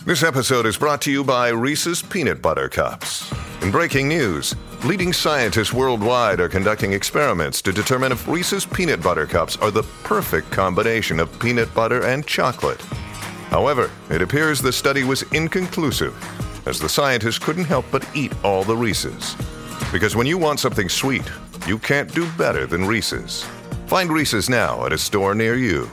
This episode is brought to you by Reese's Peanut Butter Cups. In breaking news, leading scientists worldwide are conducting experiments to determine if Reese's Peanut Butter Cups are the perfect combination of peanut butter and chocolate. However, it appears the study was inconclusive, as the scientists couldn't help but eat all the Reese's. Because when you want something sweet, you can't do better than Reese's. Find Reese's now at a store near you.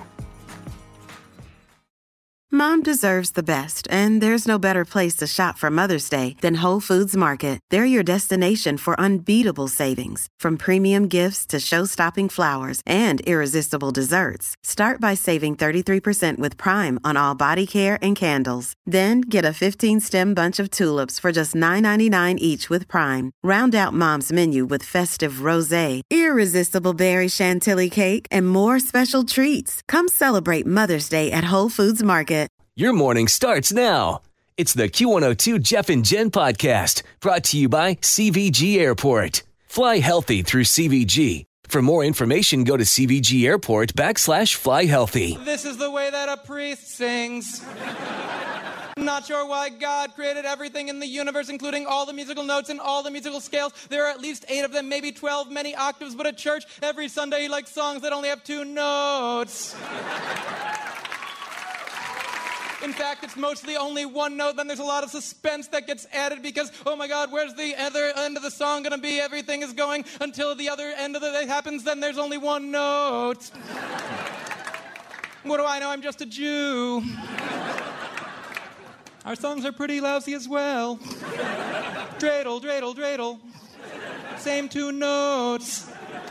Mom deserves the best, and there's no better place to shop for Mother's Day than Whole Foods Market. They're your destination for unbeatable savings, from premium gifts to show-stopping flowers and irresistible desserts. Start by saving 33% with Prime on all body care and candles. Then get a 15-stem bunch of tulips for just $9.99 each with Prime. Round out Mom's menu with festive rosé, irresistible berry chantilly cake, and more special treats. Come celebrate Mother's Day at Whole Foods Market. Your morning starts now. It's the Q102 Jeff and Jen podcast, brought to you by CVG Airport. Fly healthy through CVG. For more information, go to CVG Airport /fly healthy. This is the way that a priest sings. Not sure why God created everything in the universe, including all the musical notes and all the musical scales. There are at least 8 of them, maybe 12, many octaves, but at church, every Sunday he likes songs that only have 2 notes. In fact, it's mostly only 1 note, then there's a lot of suspense that gets added because, oh my God, where's the other end of the song gonna be? Everything is going until the other end of it happens, then there's only 1 note. What do I know? I'm just a Jew. Our songs are pretty lousy as well. Dreidel, dreidel, dreidel. Same 2 notes.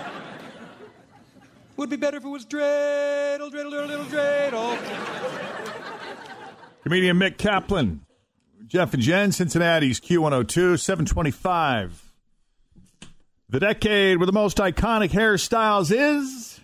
Would be better if it was dreidel, dreidel, dreidel, dreidel. Comedian Mick Kaplan, Jeff and Jen, Cincinnati's Q102, 725. The decade with the most iconic hairstyles is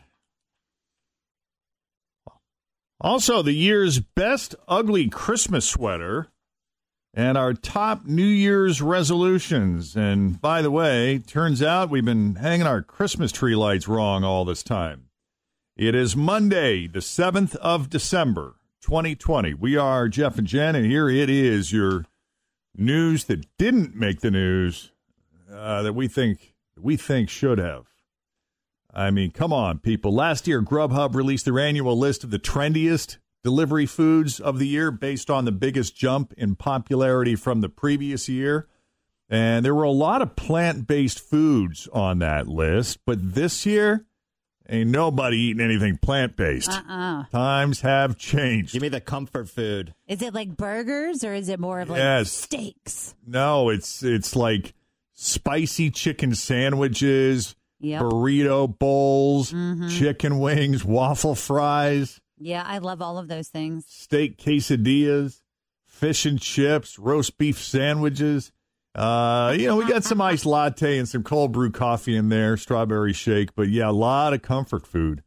also the year's best ugly Christmas sweater and our top New Year's resolutions. And by the way, turns out we've been hanging our Christmas tree lights wrong all this time. It is Monday, the 7th of December. 2020. We are Jeff and Jen, and here it is, your news that didn't make the news that we think should have. I mean, come on, people. Last year, Grubhub released their annual list of the trendiest delivery foods of the year based on the biggest jump in popularity from the previous year. And there were a lot of plant-based foods on that list, but this year, ain't nobody eating anything plant-based. Times have changed. Give me the comfort food. Is it like burgers or is it more of like steaks? No, it's like spicy chicken sandwiches, burrito bowls, chicken wings, waffle fries. Yeah, I love all of those things. Steak quesadillas, fish and chips, roast beef sandwiches. We got some iced latte and some cold brew coffee in there, strawberry shake, but yeah, a lot of comfort food,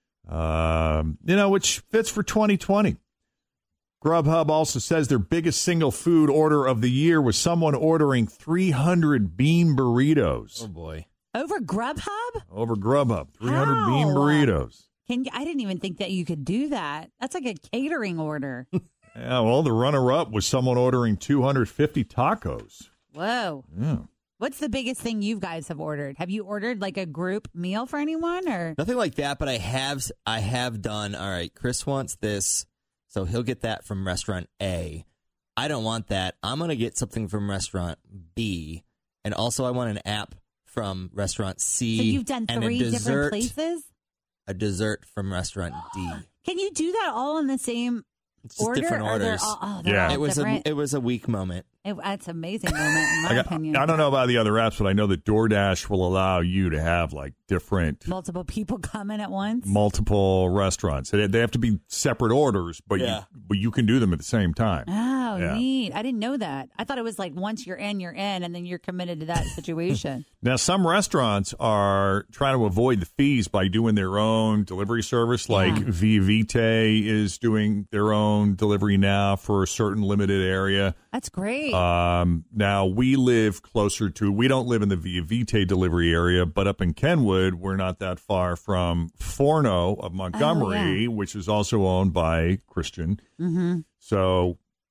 which fits for 2020. Grubhub also says their biggest single food order of the year was someone ordering 300 bean burritos. Oh, boy. Over Grubhub? Over Grubhub, 300 bean burritos. I didn't even think that you could do that. That's like a catering order. Yeah, well, the runner-up was someone ordering 250 tacos. Whoa. Yeah. What's the biggest thing you guys have ordered? Have you ordered like a group meal for anyone or nothing like that? But I have done. All right, Chris wants this, so he'll get that from restaurant A. I don't want that. I'm gonna get something from restaurant B, and also I want an app from restaurant C. So you've done 3 different places. A dessert from restaurant D. Can you do that all in the same It's just order? different orders. Yeah, it was a weak moment. It's an amazing moment, in my opinion. I don't know about the other apps, but I know that DoorDash will allow you to have like different multiple people come in at once, multiple restaurants. They have to be separate orders, but you can do them at the same time. Oh, neat! I didn't know that. I thought it was like once you're in, and then you're committed to that situation. Now, some restaurants are trying to avoid the fees by doing their own delivery service. Like Via Vitae is doing their own delivery now for a certain limited area. That's great. Now, we don't live in the Via Vitae delivery area, but up in Kenwood, we're not that far from Forno of Montgomery, which is also owned by Christian. Mm-hmm. So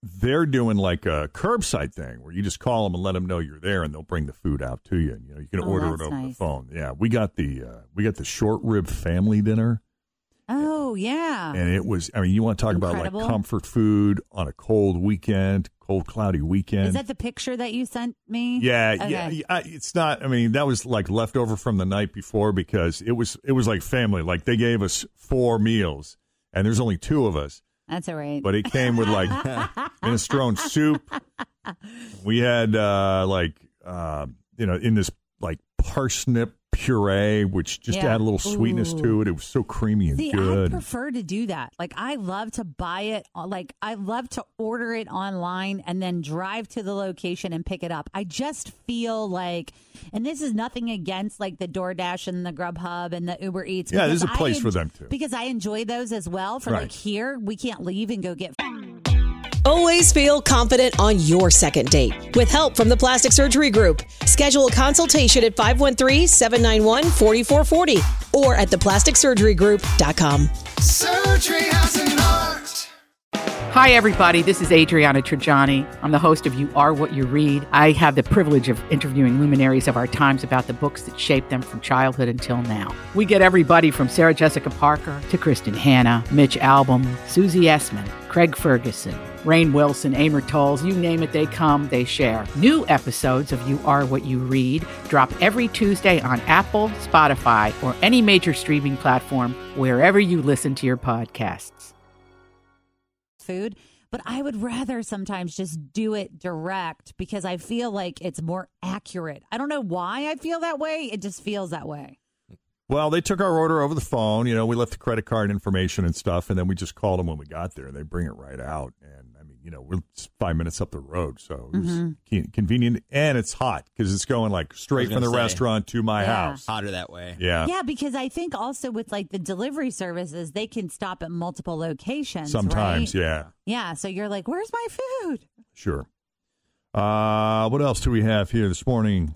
they're doing like a curbside thing where you just call them and let them know you're there, and they'll bring the food out to you. And, you can order it over the phone. Yeah, we got the short rib family dinner. Oh, yeah. And it was, you want to talk Incredible. about like comfort food on a cold weekend, cold, cloudy weekend. Is that the picture that you sent me? Yeah, Okay. yeah. It's not, that was like leftover from the night before because it was like family. Like they gave us 4 meals and there's only 2 of us. That's all right. But it came with like minestrone soup. We had in this like parsnip puree, which just add a little sweetness to it. It was so creamy and good. I prefer to do that. Like, I love to buy it. Like, I love to order it online and then drive to the location and pick it up. I just feel like, and this is nothing against like the DoorDash and the Grubhub and the Uber Eats. Yeah, there's a place for them too. Because I enjoy those as well. For like here, we can't leave and go get. Always feel confident on your second date. With help from the Plastic Surgery Group. Schedule a consultation at 513-791-4440 or at theplasticsurgerygroup.com. Surgery has an art. Hi, everybody. This is Adriana Trajani. I'm the host of You Are What You Read. I have the privilege of interviewing luminaries of our times about the books that shaped them from childhood until now. We get everybody from Sarah Jessica Parker to Kristen Hanna, Mitch Albom, Susie Essman, Craig Ferguson, Rainn Wilson, Amor Tolls, you name it, they come, they share. New episodes of You Are What You Read drop every Tuesday on Apple, Spotify, or any major streaming platform wherever you listen to your podcasts. Food, but I would rather sometimes just do it direct because I feel like it's more accurate. I don't know why I feel that way. It just feels that way. Well, they took our order over the phone. We left the credit card information and stuff, and then we just called them when we got there. They bring it right out. And, we're 5 minutes up the road, so it was convenient. And it's hot because it's going like straight from the restaurant to my house. Hotter that way. Yeah. Yeah, because I think also with like the delivery services, they can stop at multiple locations. Sometimes, right? yeah. Yeah, so you're like, where's my food? Sure. What else do we have here this morning?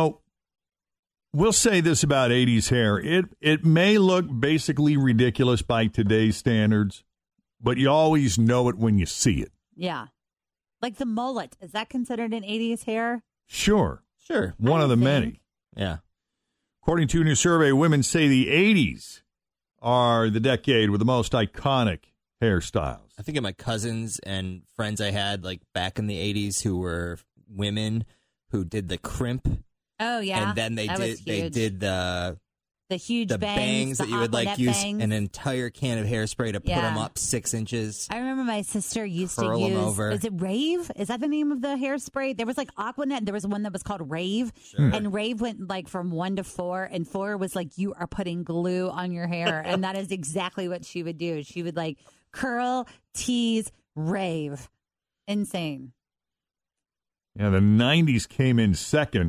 We'll say this about 80s hair. It may look basically ridiculous by today's standards, but you always know it when you see it. Yeah. Like the mullet. Is that considered an 80s hair? Sure. One of the many. Yeah. According to a new survey, women say the 80s are the decade with the most iconic hairstyles. I think of my cousins and friends I had like back in the 80s who were women who did the crimp. Oh, yeah. And then they did the huge bangs that you would like use an entire can of hairspray to put them up 6 inches. I remember my sister used Curl to use. them over. Is it Rave? Is that the name of the hairspray? There was like Aquanet. There was one that was called Rave, and Rave went like from 1 to 4, and 4 was like you are putting glue on your hair, and that is exactly what she would do. She would like curl, tease, rave, insane. Yeah, the 90s came in second.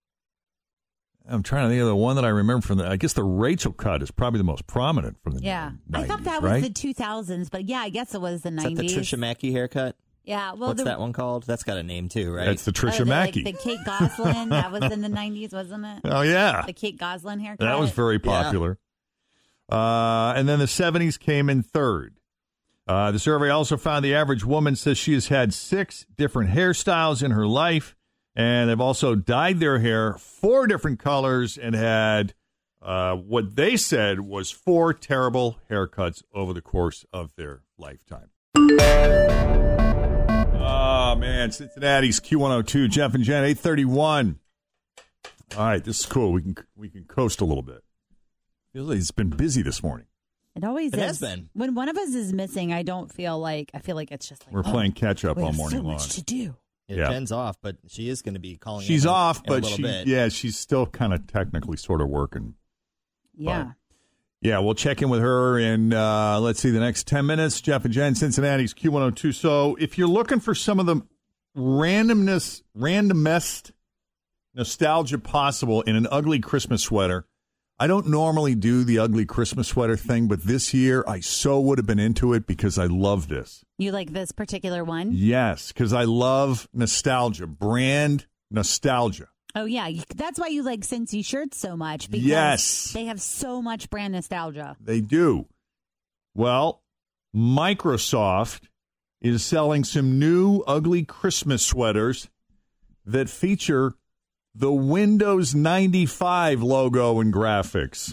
I'm trying to think of the one that I remember from I guess the Rachel cut is probably the most prominent from the 90s, I thought that was the 2000s, but yeah, I guess it was the 90s. Is that the Trisha Mackey haircut? Yeah. Well, what's that one called? That's got a name too, right? That's the Trisha Mackey. Like the Kate Gosselin. That was in the 90s, wasn't it? Oh, yeah. The Kate Gosselin haircut. That was very popular. Yeah. And then the 70s came in third. The survey also found the average woman says she has had 6 different hairstyles in her life. And they've also dyed their hair 4 different colors and had what they said was 4 terrible haircuts over the course of their lifetime. Oh, man. Cincinnati's Q102. Jeff and Jen, 831. All right. This is cool. We can coast a little bit. Feels like it's been busy this morning. It always is. It has been. When one of us is missing, I feel like it's just like we're playing catch up all morning long. So much to do. Jen's off, but she is going to be calling. She's off, but bit. She's still kind of technically sort of working. Yeah. But, yeah, we'll check in with her in, let's see, the next 10 minutes. Jeff and Jen, Cincinnati's Q102. So if you're looking for some of the randomest nostalgia possible in an ugly Christmas sweater, I don't normally do the ugly Christmas sweater thing, but this year I so would have been into it because I love this. You like this particular one? Yes, because I love nostalgia, brand nostalgia. Oh, yeah. That's why you like Cincy shirts so much. Because they have so much brand nostalgia. They do. Well, Microsoft is selling some new ugly Christmas sweaters that feature the Windows 95 logo and graphics.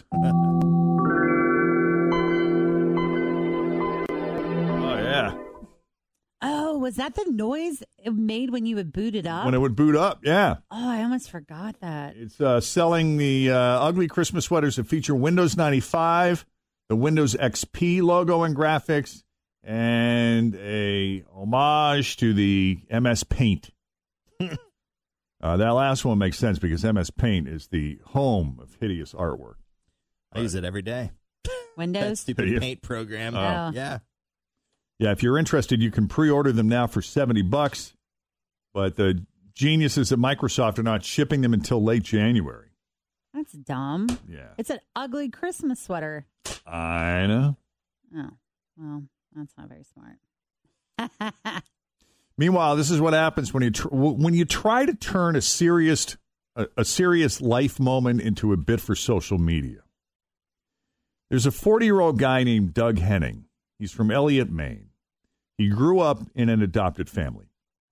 Oh, yeah. Oh, was that the noise it made when you would boot it up? When it would boot up, yeah. Oh, I almost forgot that. It's selling the ugly Christmas sweaters that feature Windows 95, the Windows XP logo and graphics, and a homage to the MS Paint. That last one makes sense because MS Paint is the home of hideous artwork. I use it every day. Windows? That stupid paint program. Oh. Yeah. Yeah, if you're interested, you can pre-order them now for $70, but the geniuses at Microsoft are not shipping them until late January. That's dumb. Yeah. It's an ugly Christmas sweater. I know. Oh, well, that's not very smart. Meanwhile, this is what happens when you try to turn a serious life moment into a bit for social media. There's a 40-year-old guy named Doug Henning. He's from Elliott, Maine. He grew up in an adopted family.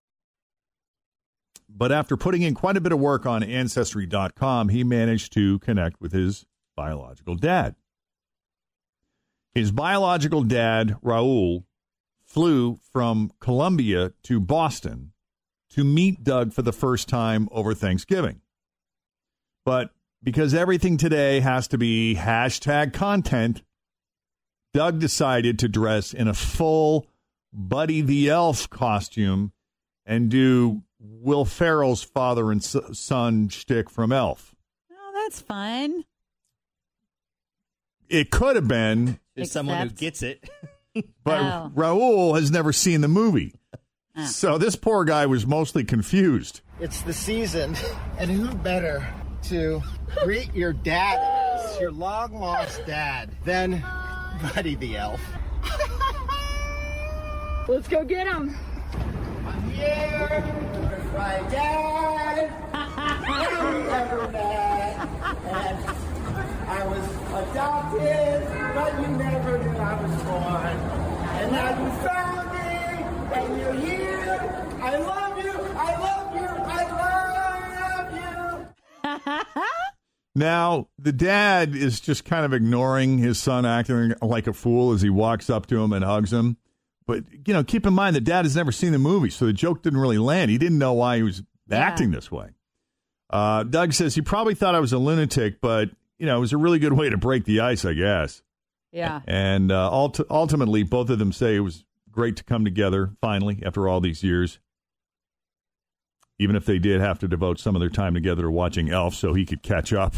But after putting in quite a bit of work on Ancestry.com, he managed to connect with his biological dad. His biological dad, Raul, flew from Colombia to Boston to meet Doug for the first time over Thanksgiving. But because everything today has to be hashtag content, Doug decided to dress in a full Buddy the Elf costume and do Will Ferrell's father and son shtick from Elf. Oh, that's fun. It could have been. There's someone who gets it. But Raul has never seen the movie. So this poor guy was mostly confused. It's the season, and who better to greet your dad as, your long-lost dad, than Buddy the Elf. Let's go get him. I'm here with my dad. We never met. And I was adopted, but you never knew I was born. And now you found me, and you're here. I love you. I love you. I love you. Now, the dad is just kind of ignoring his son acting like a fool as he walks up to him and hugs him. But, keep in mind, the dad has never seen the movie, so the joke didn't really land. He didn't know why he was acting this way. Doug says he probably thought I was a lunatic, but, it was a really good way to break the ice, I guess. Yeah. And ultimately, both of them say it was great to come together, finally, after all these years. Even if they did have to devote some of their time together to watching Elf so he could catch up.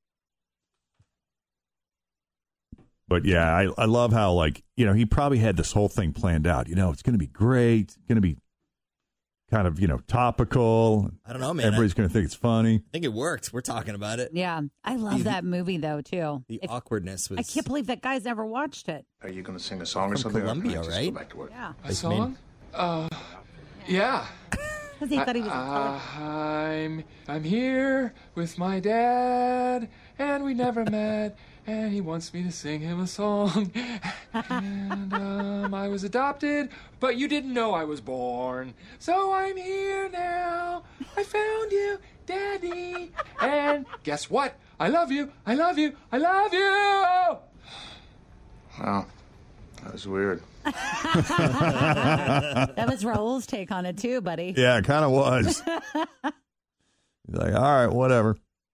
But yeah, I love how, he probably had this whole thing planned out. It's going to be great. It's going to be kind of, topical. I don't know, man. Everybody's going to think it's funny. I think it worked. We're talking about it. Yeah. I love that movie, though, too. The awkwardness was... I can't believe that guy's never watched it. Are you going to sing a song or From something? Colombia, or can I just right? Go back to work? Yeah. A song? Yeah. Because he thought he was I'm here with my dad, and we never met, and he wants me to sing him a song. And I was adopted, but you didn't know I was born. So I'm here now. I found you, Daddy. And guess what? I love you. I love you. I love you. Wow. That was weird. That was Raul's take on it, too, buddy. Yeah, it kind of was. He's like, all right, whatever.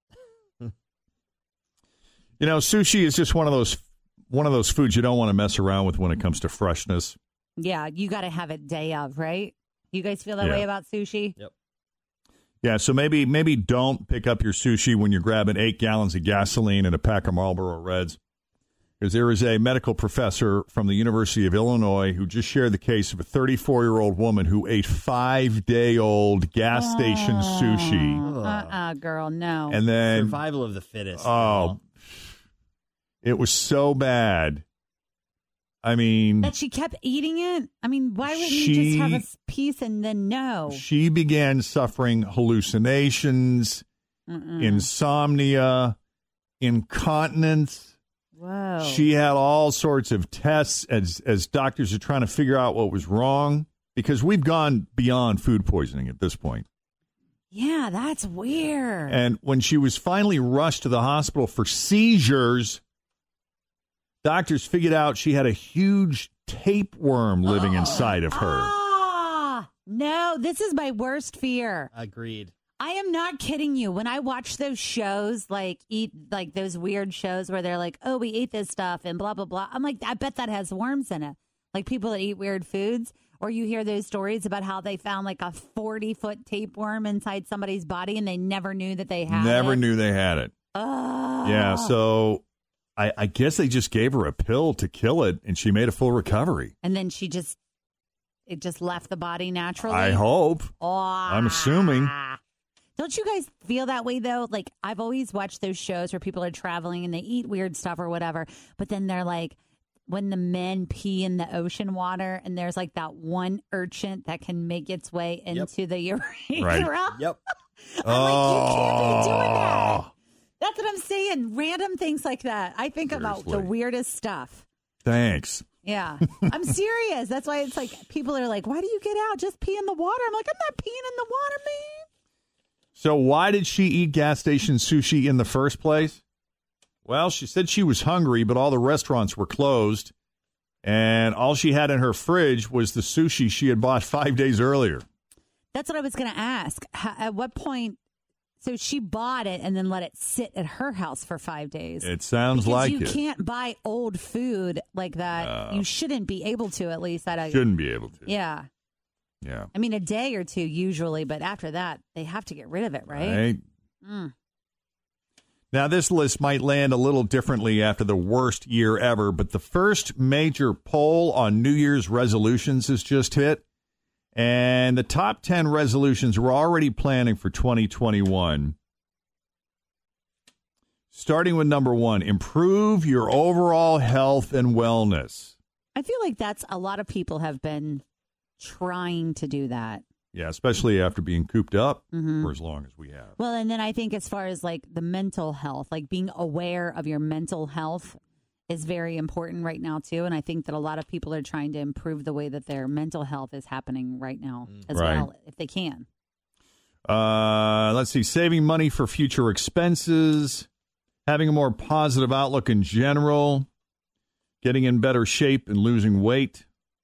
Sushi is just one of those foods you don't want to mess around with when it comes to freshness. Yeah, you got to have it day of, right? You guys feel that way about sushi? Yep. Yeah, so maybe don't pick up your sushi when you're grabbing 8 gallons of gasoline and a pack of Marlboro Reds. Because there is a medical professor from the University of Illinois who just shared the case of a 34-year-old woman who ate 5-day-old gas station sushi. Girl, no. And then survival of the fittest. Oh, it was so bad. I mean, that she kept eating it? I mean, why wouldn't you just have a piece and then no? She began suffering hallucinations, insomnia, incontinence. Whoa. She had all sorts of tests as doctors are trying to figure out what was wrong, because we've gone beyond food poisoning at this point. Yeah, that's weird. And when she was finally rushed to the hospital for seizures, doctors figured out she had a huge tapeworm living inside of her. No, this is my worst fear. Agreed. I am not kidding you. When I watch those shows, like those weird shows where they're like, oh, we ate this stuff and blah, blah, blah. I'm like, I bet that has worms in it. Like people that eat weird foods. Or you hear those stories about how they found like a 40-foot tapeworm inside somebody's body and they never knew that they had it. Never knew they had it. Yeah, so I guess they just gave her a pill to kill it, and she made a full recovery. And then it just left the body naturally? I hope. I'm assuming. Don't you guys feel that way, though? Like, I've always watched those shows where people are traveling and they eat weird stuff or whatever, but then they're like, when the men pee in the ocean water and there's like that one urchin that can make its way into the urethra. Right. Yep. I'm like, you can't be doing that. That's what I'm saying. Random things like that. I think about the weirdest stuff. Thanks. Yeah. I'm serious. That's why it's like people are like, why do you get out? Just pee in the water. I'm like, I'm not peeing in the water, man. So why did she eat gas station sushi in the first place? Well, she said she was hungry, but all the restaurants were closed, and all she had in her fridge was the sushi she had bought 5 days earlier. That's what I was going to ask. At what point? So she bought it and then let it sit at her house for 5 days. It sounds like it. You can't buy old food like that. You shouldn't be able to, at least. Shouldn't be able to. Yeah. Yeah. I mean, a day or two usually, but after that, they have to get rid of it, right? Right. Now, this list might land a little differently after the worst year ever, but the first major poll on New Year's resolutions has just hit, and the top 10 resolutions we're already planning for 2021. Starting with number 1, improve your overall health and wellness. I feel like that's a lot of people have been trying to do that. Yeah, especially after being cooped up for as long as we have. Well, and then I think as far as like the mental health, like being aware of your mental health is very important right now, too. And I think that a lot of people are trying to improve the way that their mental health is happening right now as well, if they can. Let's see, saving money for future expenses, having a more positive outlook in general, getting in better shape and losing weight.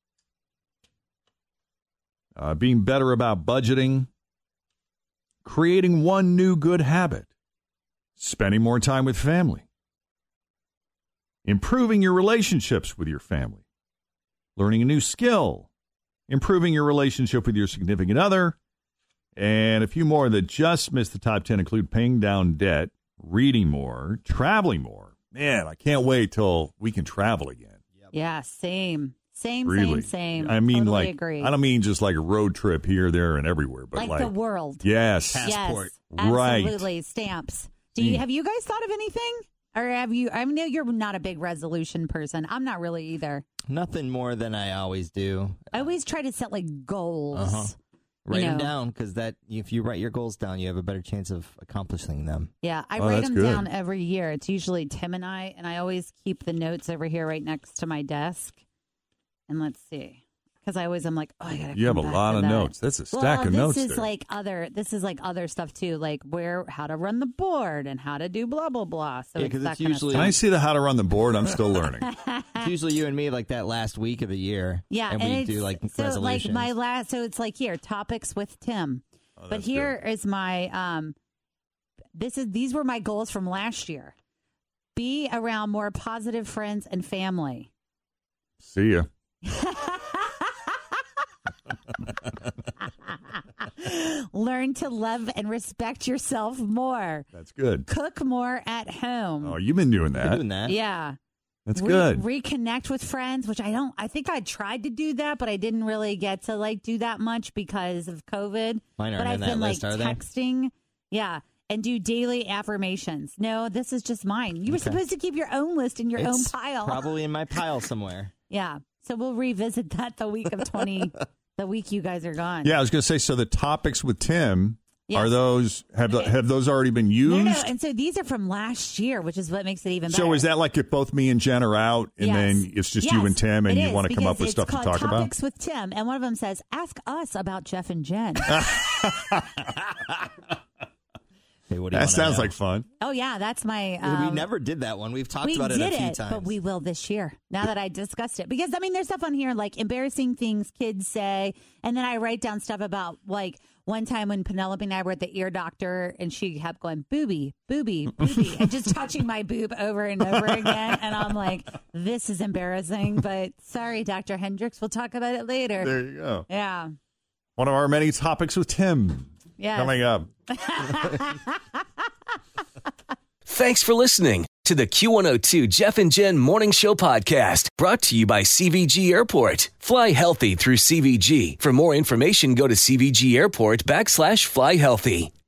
Being better about budgeting, creating one new good habit, spending more time with family, improving your relationships with your family, learning a new skill, improving your relationship with your significant other, and a few more that just missed the top 10 include paying down debt, reading more, traveling more. Man, I can't wait till we can travel again. Yeah, same. Same. I mean, totally like, agree. I don't mean just like a road trip here, there, and everywhere, but like the world. Yes. Passport. Yes, right. absolutely. Stamps. Have you guys thought of anything? Or have you? I know you're not a big resolution person. I'm not really either. Nothing more than I always do. I always try to set like goals. Write them down, because if you write your goals down, you have a better chance of accomplishing them. Yeah, I write them down every year. It's usually Tim and I always keep the notes over here right next to my desk. And let's see, because I always am like, oh, I gotta. You have a lot of notes. That's a stack of notes. This is like other stuff too, like how to run the board and how to do blah blah blah. So because it's usually. Can I see how to run the board? I'm still learning. It's usually you and me, like that last week of the year. Yeah, and we do like so resolutions. like so it's like here topics with Tim, but here is my these were my goals from last year. Be around more positive friends and family. See ya. Learn to love and respect yourself more. That's good. Cook more at home. Oh, you've been doing that. Yeah. That's good. Reconnect with friends, which I think I tried to do that, but I didn't really get to like do that much because of COVID. Mine aren't but I've in that been list, like are they? texting. Yeah. And do daily affirmations. No, this is just mine. You were supposed to keep your own list in your own pile. Probably in my pile somewhere. Yeah. So we'll revisit that the week of the week you guys are gone. Yeah, I was going to say, so the topics with Tim Yes. Are those have those already been used? No. And so these are from last year, which is what makes it even better. So is that like if both me and Jen are out, and then it's just you and Tim, and you want to come up with stuff to talk about? Topics with Tim, and one of them says, "Ask us about Jeff and Jen." Hey, what do you that sounds like fun. Oh yeah, that's my. We never did that one. We've talked about it a few times, but we will this year. Now that I discussed it, because I mean, there's stuff on here like embarrassing things kids say, and then I write down stuff about like one time when Penelope and I were at the ear doctor, and she kept going booby, booby, booby, and just touching my boob over and over again, and I'm like, this is embarrassing, but sorry, Dr. Hendricks, we'll talk about it later. There you go. Yeah. One of our many topics with Tim. Yes. Coming up. Thanks for listening to the Q102 Jeff and Jen Morning Show podcast, brought to you by CVG Airport. Fly healthy through CVG. For more information, go to CVG Airport /fly healthy.